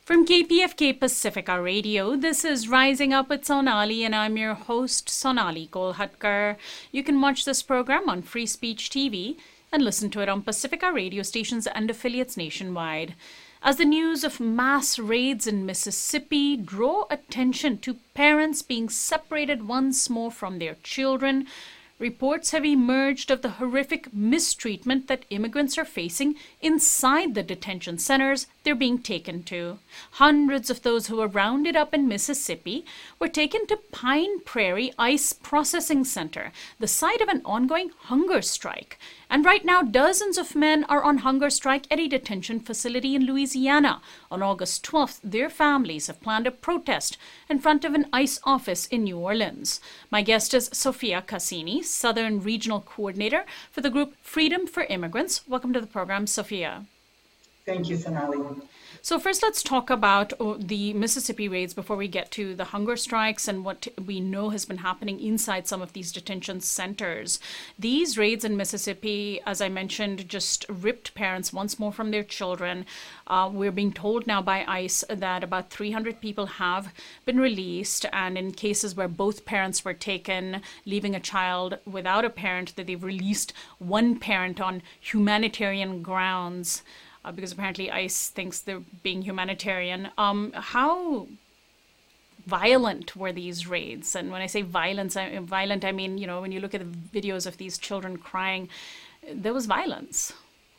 From KPFK Pacifica Radio, this is Rising Up with Sonali, and I'm your host, Sonali Kolhatkar. You can watch this program on Free Speech TV and listen to it on Pacifica radio stations and affiliates nationwide. As the news of mass raids in Mississippi draw attention to parents being separated once more from their children, reports have emerged of the horrific mistreatment that immigrants are facing inside the detention centers they're being taken to. Hundreds of those who were rounded up in Mississippi were taken to Pine Prairie ICE Processing Center, the site of an ongoing hunger strike. And right now, dozens of men are on hunger strike at a detention facility in Louisiana. On August 12th, their families have planned a protest in front of an ICE office in New Orleans. My guest is Sophia Cassini, Southern Regional Coordinator for the group Freedom for Immigrants. Welcome to the program, Sophia. Thank you, Sonali. So first, let's talk about the Mississippi raids before we get to the hunger strikes and what we know has been happening inside some of these detention centers. These raids in Mississippi, as I mentioned, just ripped parents once more from their children. We're being told now by ICE that about 300 people have been released, and in cases where both parents were taken, leaving a child without a parent, that they've released one parent on humanitarian grounds. Because apparently ICE thinks they're being humanitarian. How violent were these raids? And when I say violent, I mean, when you look at the videos of these children crying, there was violence.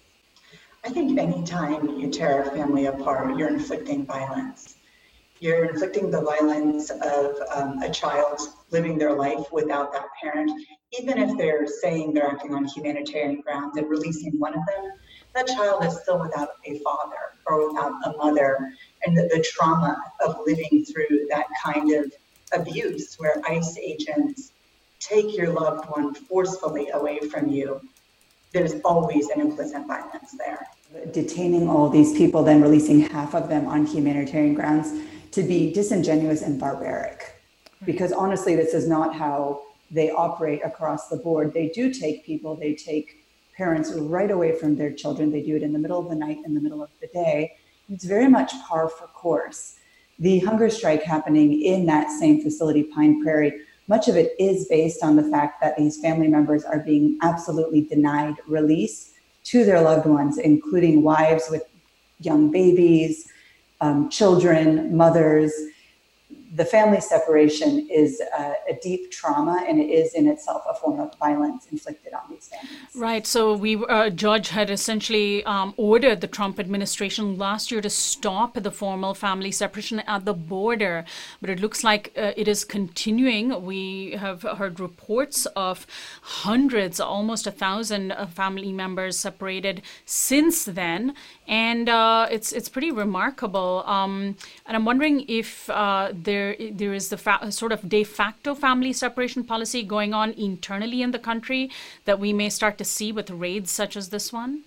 I think anytime you tear a family apart, you're inflicting violence. You're inflicting the violence of a child living their life without that parent. Even if they're saying they're acting on humanitarian grounds and releasing one of them, that child is still without a father or without a mother, and the trauma of living through that kind of abuse where ICE agents take your loved one forcefully away from you, there's always an implicit violence there. Detaining all these people, then releasing half of them on humanitarian grounds, to be disingenuous and barbaric. Because honestly, this is not how they operate across the board. They do take people, they take parents right away from their children. They do it in the middle of the night, in the middle of the day. It's very much par for course. The hunger strike happening in that same facility, Pine Prairie, much of it is based on the fact that these family members are being absolutely denied release to their loved ones, including wives with young babies, children, mothers. The family separation is a deep trauma, and it is in itself a form of violence inflicted on these families. Right. So a judge had essentially ordered the Trump administration last year to stop the formal family separation at the border, but it looks like it is continuing. We have heard reports of hundreds, almost 1,000 family members separated since then, and it's pretty remarkable. And I'm wondering if there is the sort of de facto family separation policy going on internally in the country that we may start to see with raids such as this one?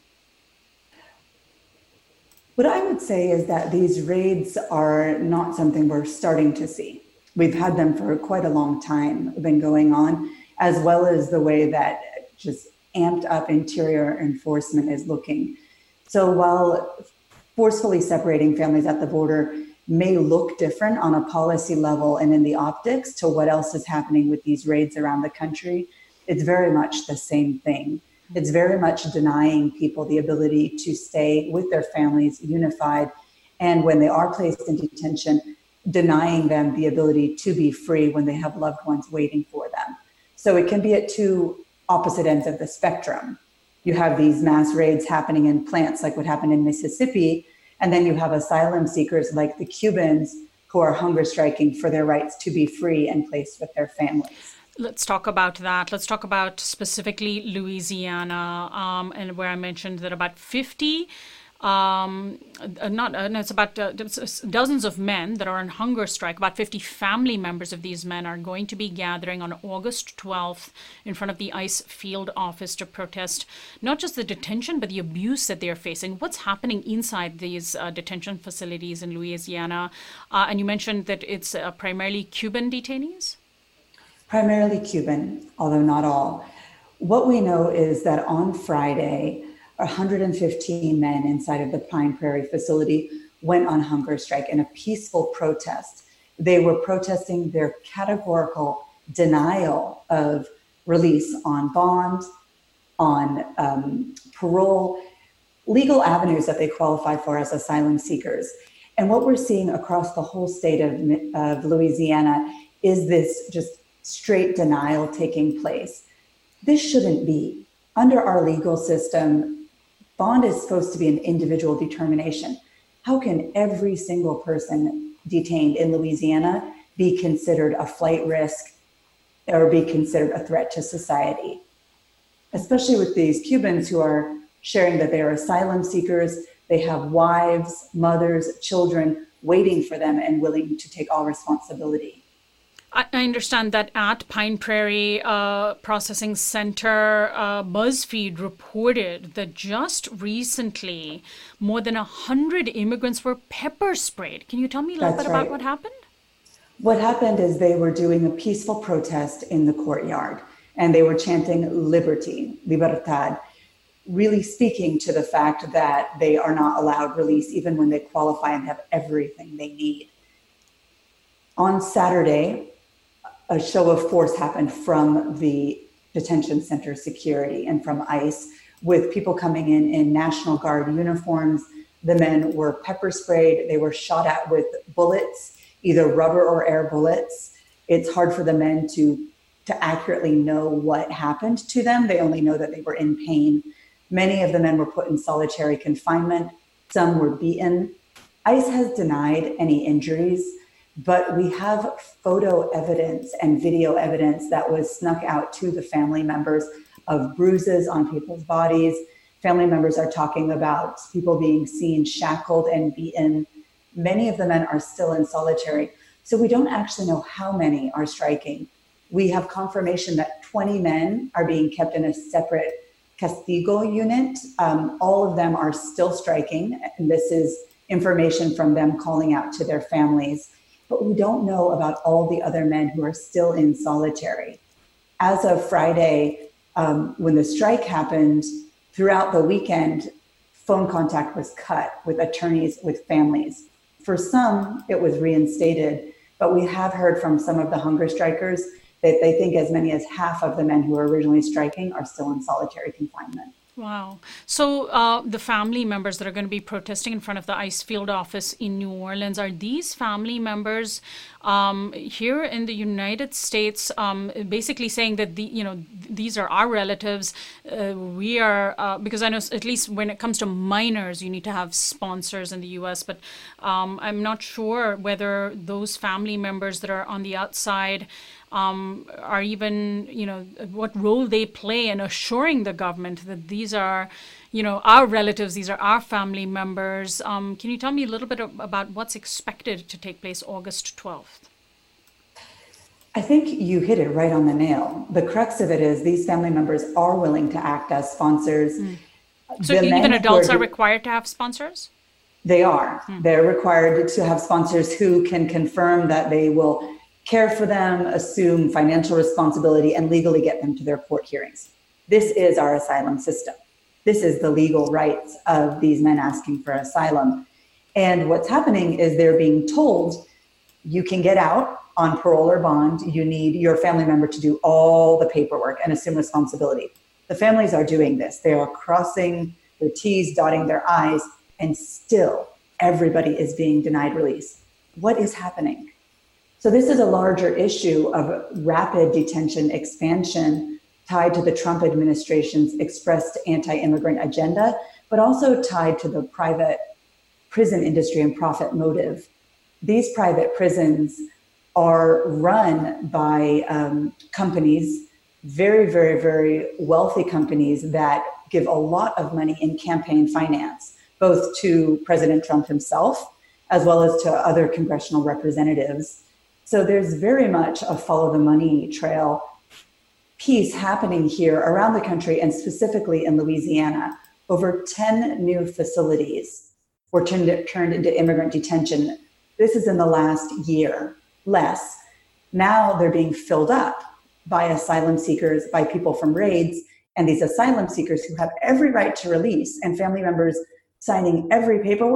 What I would say is that these raids are not something we're starting to see. We've had them for quite a long time, been going on, as well as the way that just amped up interior enforcement is looking. So while forcefully separating families at the border may look different on a policy level and in the optics to what else is happening with these raids around the country, it's very much the same thing. It's very much denying people the ability to stay with their families unified, and when they are placed in detention, denying them the ability to be free when they have loved ones waiting for them. So it can be at two opposite ends of the spectrum. You have these mass raids happening in plants like what happened in Mississippi, and then you have asylum seekers like the Cubans who are hunger striking for their rights to be free and placed with their families. Let's talk about that. Let's talk about specifically Louisiana, and where I mentioned that about 50 it's about dozens of men that are on hunger strike. About 50 family members of these men are going to be gathering on August 12th in front of the ICE field office to protest not just the detention, but the abuse that they're facing. What's happening inside these detention facilities in Louisiana? And you mentioned that it's primarily Cuban detainees? Primarily Cuban, although not all. What we know is that on Friday, 115 men inside of the Pine Prairie facility went on hunger strike in a peaceful protest. They were protesting their categorical denial of release on bond, on parole, legal avenues that they qualify for as asylum seekers. And what we're seeing across the whole state of Louisiana is this just straight denial taking place. This shouldn't be. Under our legal system, bond is supposed to be an individual determination. How can every single person detained in Louisiana be considered a flight risk or be considered a threat to society? Especially with these Cubans who are sharing that they are asylum seekers, they have wives, mothers, children waiting for them and willing to take all responsibility. I understand that at Pine Prairie Processing Center, BuzzFeed reported that just recently more than 100 immigrants were pepper sprayed. Can you tell me a little bit about what happened? What happened is they were doing a peaceful protest in the courtyard, and they were chanting liberty, libertad, really speaking to the fact that they are not allowed release even when they qualify and have everything they need. On Saturday, a show of force happened from the detention center security and from ICE, with people coming in National Guard uniforms. The men were pepper sprayed. They were shot at with bullets, either rubber or air bullets. It's hard for the men to accurately know what happened to them. They only know that they were in pain. Many of the men were put in solitary confinement. Some were beaten. ICE has denied any injuries, but we have photo evidence and video evidence that was snuck out to the family members of bruises on people's bodies. Family members are talking about people being seen shackled and beaten. Many of the men are still in solitary. So we don't actually know how many are striking. We have confirmation that 20 men are being kept in a separate Castigo unit. All of them are still striking. And this is information from them calling out to their families. But we don't know about all the other men who are still in solitary. As of Friday, when the strike happened, throughout the weekend, phone contact was cut with attorneys, with families. For some, it was reinstated, but we have heard from some of the hunger strikers that they think as many as half of the men who were originally striking are still in solitary confinement. Wow. So the family members that are going to be protesting in front of the ICE field office in New Orleans, are these family members here in the United States basically saying that these are our relatives? We are, because I know at least when it comes to minors, you need to have sponsors in the U.S., but I'm not sure whether those family members that are on the outside are even, what role they play in assuring the government that these are, our relatives, these are our family members. Can you tell me a little bit about what's expected to take place August 12th? I think you hit it right on the nail. The crux of it is these family members are willing to act as sponsors. So even adults are required to have sponsors? They are. They're required to have sponsors who can confirm that they will care for them, assume financial responsibility, and legally get them to their court hearings. This is our asylum system. This is the legal rights of these men asking for asylum. And what's happening is they're being told, you can get out on parole or bond. You need your family member to do all the paperwork and assume responsibility. The families are doing this. They are crossing their T's, dotting their I's, and still everybody is being denied release. What is happening? So this is a larger issue of rapid detention expansion tied to the Trump administration's expressed anti-immigrant agenda, but also tied to the private prison industry and profit motive. These private prisons are run by companies, very, very, very wealthy companies that give a lot of money in campaign finance, both to President Trump himself, as well as to other congressional representatives. So there's very much a follow the money trail piece happening here around the country, and specifically in Louisiana. Over 10 new facilities were turned into immigrant detention. This is in the last year, less. Now they're being filled up by asylum seekers, by people from raids, and these asylum seekers who have every right to release, and family members signing every paperwork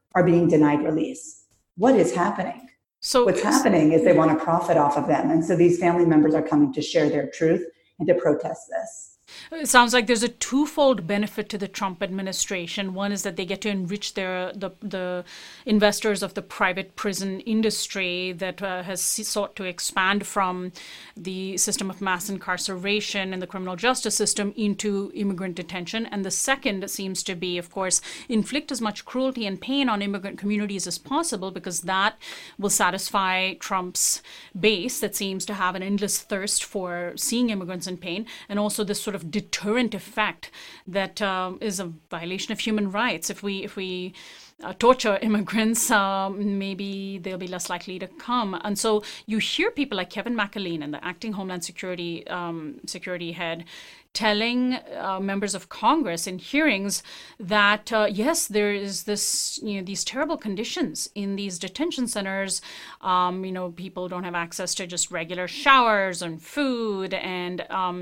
are being denied release. What is happening? So what's happening is they want to profit off of them. And so these family members are coming to share their truth and to protest this. It sounds like there's a twofold benefit to the Trump administration. One is that they get to enrich the investors of the private prison industry that has sought to expand from the system of mass incarceration and the criminal justice system into immigrant detention. And the second seems to be, of course, inflict as much cruelty and pain on immigrant communities as possible, because that will satisfy Trump's base that seems to have an endless thirst for seeing immigrants in pain, and also this sort of deterrent effect that is a violation of human rights. If we torture immigrants, maybe they'll be less likely to come. And so you hear people like Kevin McAleenan, the acting Homeland Security head, telling members of Congress in hearings that yes, there is this, these terrible conditions in these detention centers. People don't have access to just regular showers and food and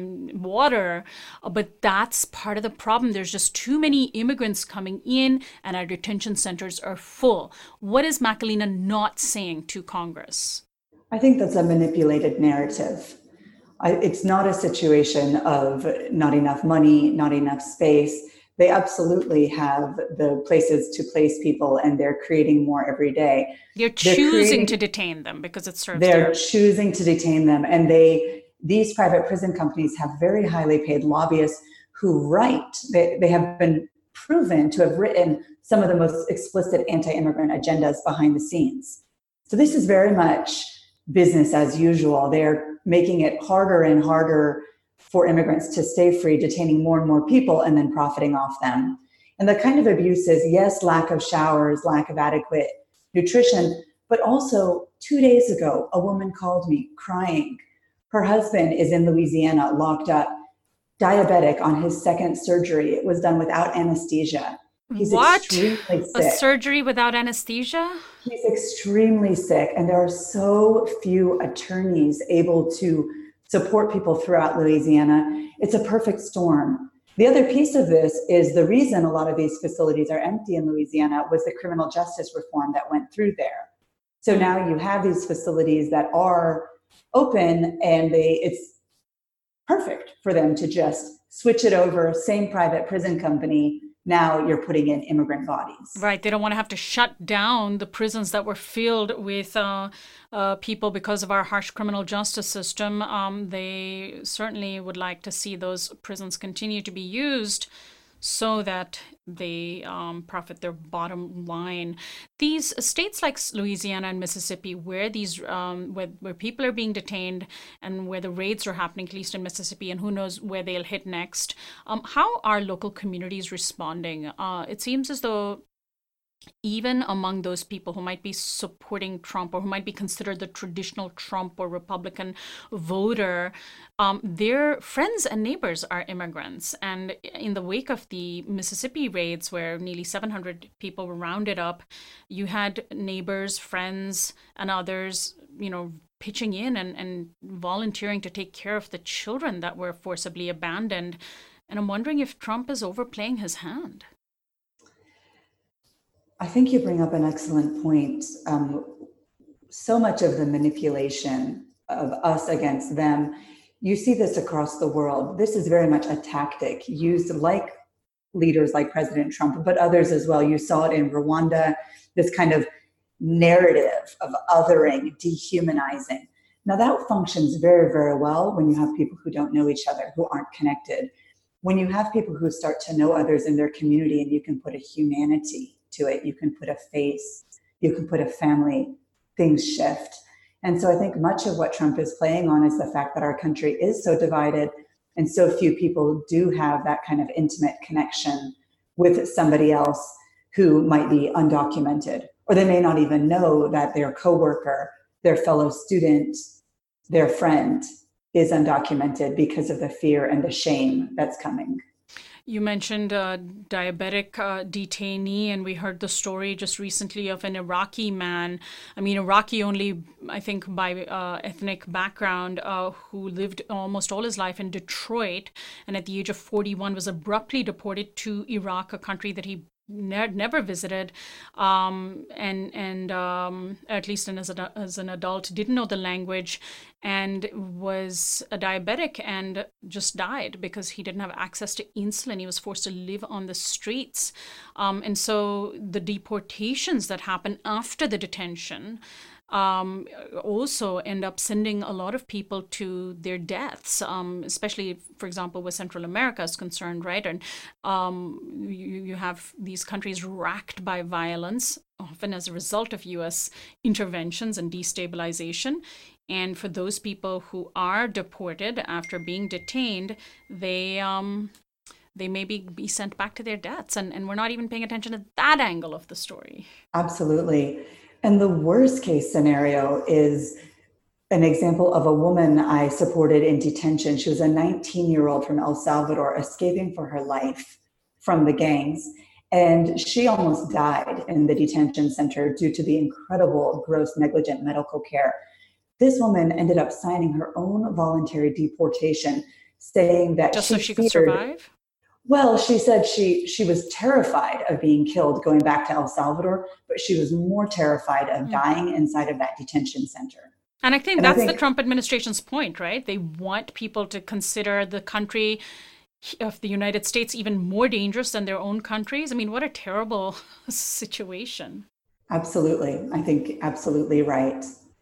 water, but that's part of the problem. There's just too many immigrants coming in, and our detention centers are full. What is McAleenan not saying to Congress? I think that's a manipulated narrative. It's not a situation of not enough money, not enough space. They absolutely have the places to place people, and they're creating more every day. They're choosing to detain them because it serves They're choosing to detain them. And these private prison companies have very highly paid lobbyists who write. They have been proven to have written some of the most explicit anti-immigrant agendas behind the scenes. So this is very much business as usual. They're making it harder and harder for immigrants to stay free, detaining more and more people, and then profiting off them. And the kind of abuse is, yes, lack of showers, lack of adequate nutrition, but also 2 days ago, a woman called me crying. Her husband is in Louisiana, locked up, diabetic, on his second surgery. It was done without anesthesia. He's extremely sick. A surgery without anesthesia? He's extremely sick, and there are so few attorneys able to support people throughout Louisiana. It's a perfect storm. The other piece of this is the reason a lot of these facilities are empty in Louisiana was the criminal justice reform that went through there. So now you have these facilities that are open, and it's perfect for them to just switch it over, same private prison company. Now you're putting in immigrant bodies. Right. They don't want to have to shut down the prisons that were filled with people because of our harsh criminal justice system. They certainly would like to see those prisons continue to be used so that they profit their bottom line. These states like Louisiana and Mississippi, where these where people are being detained and where the raids are happening, at least in Mississippi, and who knows where they'll hit next, how are local communities responding? It seems as though even among those people who might be supporting Trump or who might be considered the traditional Trump or Republican voter, their friends and neighbors are immigrants. And in the wake of the Mississippi raids, where nearly 700 people were rounded up, you had neighbors, friends, and others, pitching in and volunteering to take care of the children that were forcibly abandoned. And I'm wondering if Trump is overplaying his hand. I think you bring up an excellent point. So much of the manipulation of us against them, you see this across the world. This is very much a tactic used like leaders like President Trump, but others as well. You saw it in Rwanda, this kind of narrative of othering, dehumanizing. Now that functions very, very well when you have people who don't know each other, who aren't connected. When you have people who start to know others in their community and you can put a humanity to it, you can put a face, you can put a family, things shift. And so I think much of what Trump is playing on is the fact that our country is so divided and so few people do have that kind of intimate connection with somebody else who might be undocumented, or they may not even know that their coworker, their fellow student, their friend is undocumented because of the fear and the shame that's coming. You mentioned a diabetic detainee, and we heard the story just recently of an Iraqi man. Iraqi only, I think, by ethnic background, who lived almost all his life in Detroit, and at the age of 41 was abruptly deported to Iraq, a country that he never visited, and at least as an adult, didn't know the language, and was a diabetic and just died because he didn't have access to insulin. He was forced to live on the streets, and so the deportations that happen after the detention also end up sending a lot of people to their deaths, especially, for example, where Central America is concerned, right? And you have these countries racked by violence, often as a result of US interventions and destabilization. And for those people who are deported after being detained, they maybe be sent back to their deaths. And we're not even paying attention to that angle of the story. Absolutely. And the worst case scenario is an example of a woman I supported in detention. She was a 19-year-old from El Salvador escaping for her life from the gangs. And she almost died in the detention center due to the incredible, gross, negligent medical care. This woman ended up signing her own voluntary deportation, saying that just so she could survive? Well, she said she was terrified of being killed going back to El Salvador, but she was more terrified of dying inside of that detention center. And I think that's the Trump administration's point, right? They want people to consider the country of the United States even more dangerous than their own countries. I mean, what a terrible situation. Absolutely. I think absolutely right.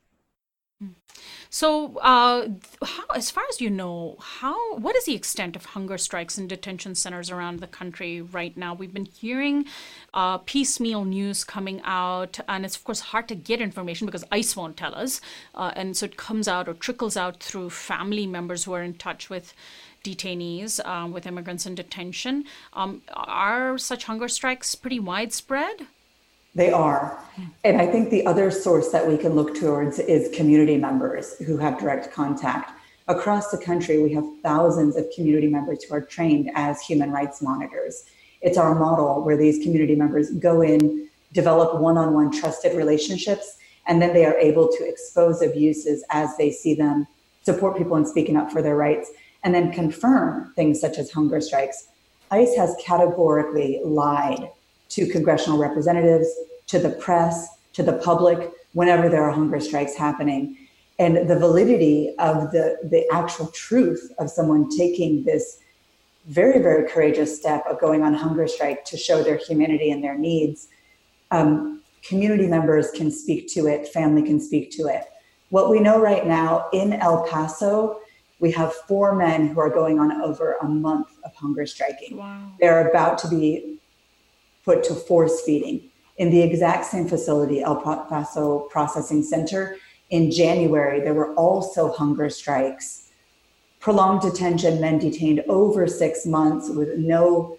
So, how, as far as you know, what is the extent of hunger strikes in detention centers around the country right now? We've been hearing piecemeal news coming out, and it's of course hard to get information because ICE won't tell us, and so it comes out or trickles out through family members who are in touch with detainees, with immigrants in detention. Are such hunger strikes pretty widespread? They are. And I think the other source that we can look towards is community members who have direct contact. Across the country, we have thousands of community members who are trained as human rights monitors. It's our model where these community members go in, develop one-on-one trusted relationships, and then they are able to expose abuses as they see them, support people in speaking up for their rights, and then confirm things such as hunger strikes. ICE has categorically lied to congressional representatives, to the press, to the public, whenever there are hunger strikes happening. And the validity of the actual truth of someone taking this very, very courageous step of going on hunger strike to show their humanity and their needs, community members can speak to it, family can speak to it. What we know right now in El Paso, we have 4 men who are going on over a month of hunger striking. Wow. They're about to be put to force feeding. In the exact same facility, El Paso Processing Center, in January, there were also hunger strikes, prolonged detention, men detained over 6 months with no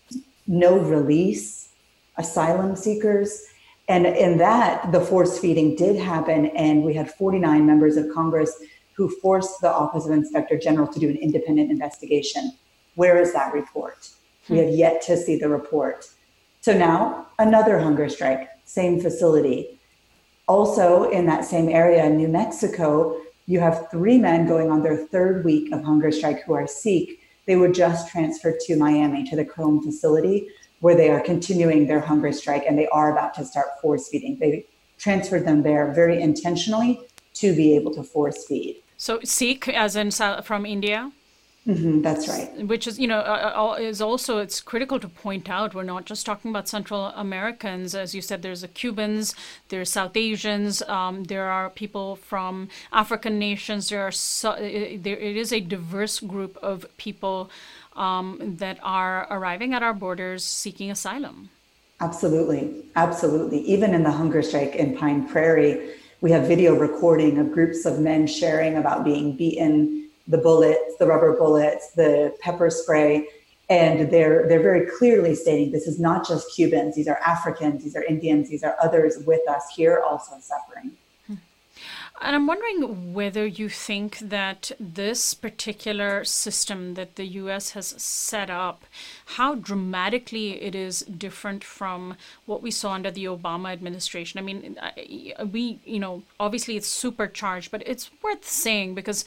release, asylum seekers. And in that, the force feeding did happen, and we had 49 members of Congress who forced the Office of Inspector General to do an independent investigation. Where is that report? We have yet to see the report. So now another hunger strike, same facility. Also in that same area in New Mexico, you have 3 men going on their 3rd week of hunger strike who are Sikh. They were just transferred to Miami, to the Chrome facility, where they are continuing their hunger strike, and they are about to start force feeding. They transferred them there very intentionally to be able to force feed. So Sikh, as in from India? Mm-hmm, that's right. Which is, is also, it's critical to point out, we're not just talking about Central Americans. As you said, there's the Cubans, there's South Asians, there are people from African nations. It is a diverse group of people that are arriving at our borders seeking asylum. Absolutely. Absolutely. Even in the hunger strike in Pine Prairie, we have video recording of groups of men sharing about being beaten, the bullets, the rubber bullets, the pepper spray, and they're very clearly stating this is not just Cubans, these are Africans, these are Indians, these are others with us here also suffering. And I'm wondering whether you think that this particular system that the U.S. has set up, how dramatically it is different from what we saw under the Obama administration. I mean, obviously it's supercharged, but it's worth saying because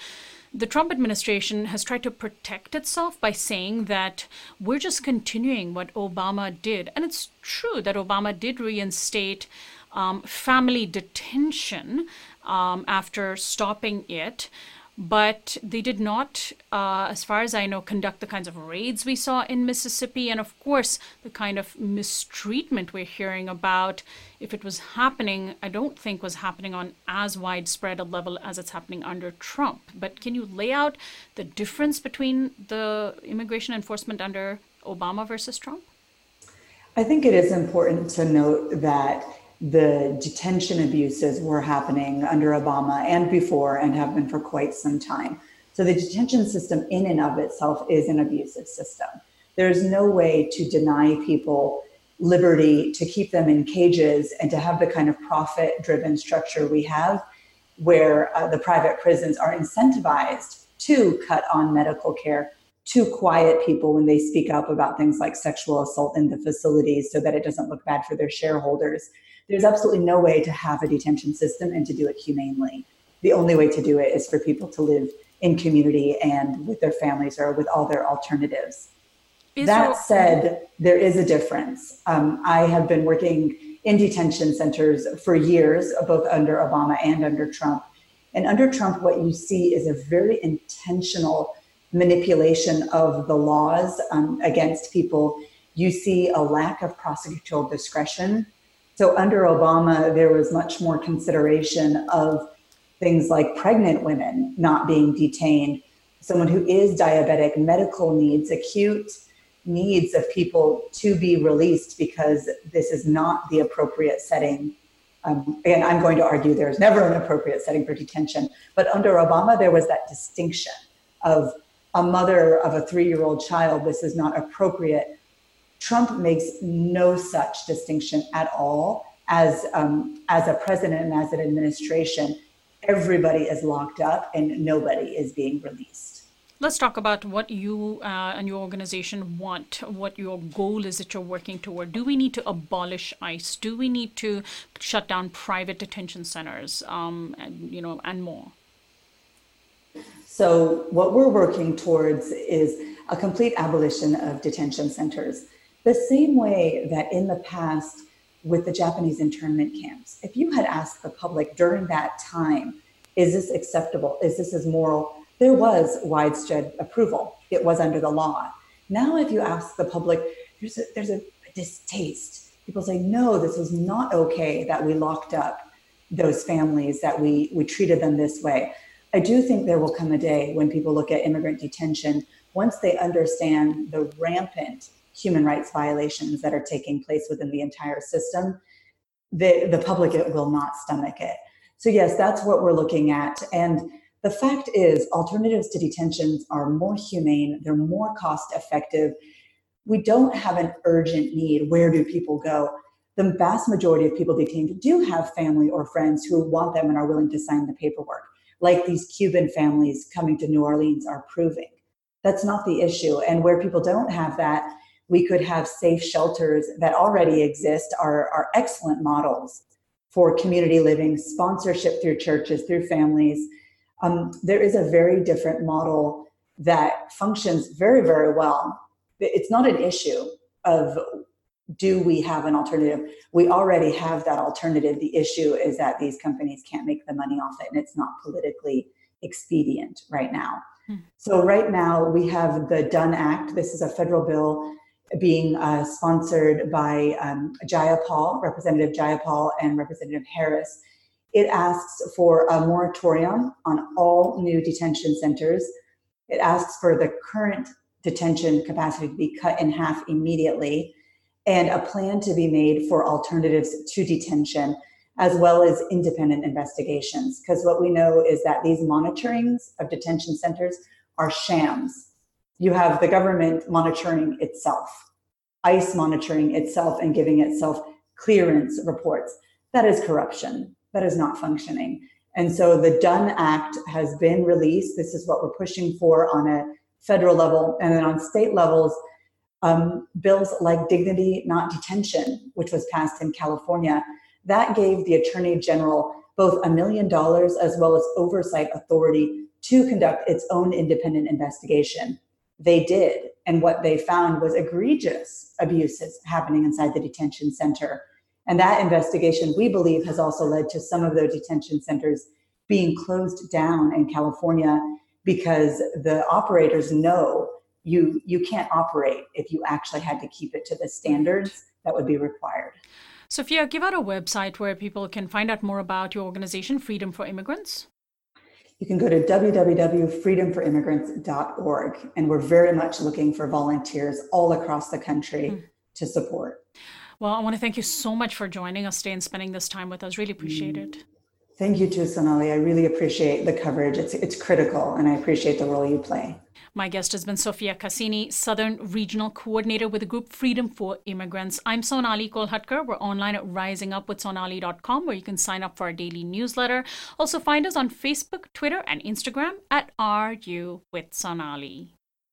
the Trump administration has tried to protect itself by saying that we're just continuing what Obama did. And it's true that Obama did reinstate family detention after stopping it. But they did not, as far as I know, conduct the kinds of raids we saw in Mississippi. And of course, the kind of mistreatment we're hearing about, if it was happening, I don't think was happening on as widespread a level as it's happening under Trump. But can you lay out the difference between the immigration enforcement under Obama versus Trump? I think it is important to note that the detention abuses were happening under Obama and before and have been for quite some time. So the detention system in and of itself is an abusive system. There's no way to deny people liberty, to keep them in cages, and to have the kind of profit-driven structure we have where the private prisons are incentivized to cut on medical care, to quiet people when they speak up about things like sexual assault in the facilities so that it doesn't look bad for their shareholders. There's absolutely no way to have a detention system and to do it humanely. The only way to do it is for people to live in community and with their families or with all their alternatives. That said, there is a difference. I have been working in detention centers for years, both under Obama and under Trump. And under Trump, what you see is a very intentional manipulation of the laws against people. You see a lack of prosecutorial discretion. So under Obama, there was much more consideration of things like pregnant women not being detained, someone who is diabetic, medical needs, acute needs of people to be released because this is not the appropriate setting. Again, I'm going to argue there's never an appropriate setting for detention, but under Obama, there was that distinction of a mother of a 3-year-old child, this is not appropriate. Trump makes no such distinction at all. As a president and as an administration, everybody is locked up and nobody is being released. Let's talk about what you and your organization want, what your goal is that you're working toward. Do we need to abolish ICE? Do we need to shut down private detention centers, and more? So what we're working towards is a complete abolition of detention centers. The same way that in the past with the Japanese internment camps, if you had asked the public during that time, is this acceptable? Is this as moral? There was widespread approval. It was under the law. Now, if you ask the public, there's a distaste. People say, no, this was not okay that we locked up those families, that we treated them this way. I do think there will come a day when people look at immigrant detention, once they understand the rampant human rights violations that are taking place within the entire system, the public will not stomach it. So yes, that's what we're looking at. And the fact is, alternatives to detentions are more humane, they're more cost effective. We don't have an urgent need. Where do people go? The vast majority of people detained do have family or friends who want them and are willing to sign the paperwork, like these Cuban families coming to New Orleans are proving. That's not the issue. And where people don't have that, we could have safe shelters that already exist, are excellent models for community living, sponsorship through churches, through families. There is a very different model that functions very, very well. It's not an issue of, do we have an alternative? We already have that alternative. The issue is that these companies can't make the money off it, and it's not politically expedient right now. So right now we have the DONE Act. This is a federal bill being sponsored by Jayapal, Representative Jayapal and Representative Harris. It asks for a moratorium on all new detention centers. It asks for the current detention capacity to be cut in half immediately, and a plan to be made for alternatives to detention, as well as independent investigations. Because what we know is that these monitorings of detention centers are shams. You have the government monitoring itself, ICE monitoring itself and giving itself clearance reports. That is corruption. That is not functioning. And so the DONE Act has been released. This is what we're pushing for on a federal level. And then on state levels, bills like Dignity Not Detention, which was passed in California, that gave the Attorney General both $1 million as well as oversight authority to conduct its own independent investigation. They did. And what they found was egregious abuses happening inside the detention center. And that investigation, we believe, has also led to some of those detention centers being closed down in California because the operators know you can't operate if you actually had to keep it to the standards that would be required. Sophia, give out a website where people can find out more about your organization, Freedom for Immigrants. You can go to www.freedomforimmigrants.org, and we're very much looking for volunteers all across the country to support. Well, I want to thank you so much for joining us today and spending this time with us. Really appreciate it. Thank you too, Sonali. I really appreciate the coverage. It's critical, and I appreciate the role you play. My guest has been Sophia Cassini, Southern Regional Coordinator with the group Freedom for Immigrants. I'm Sonali Kolhatkar. We're online at risingupwithsonali.com, where you can sign up for our daily newsletter. Also find us on Facebook, Twitter, and Instagram at RU with Sonali.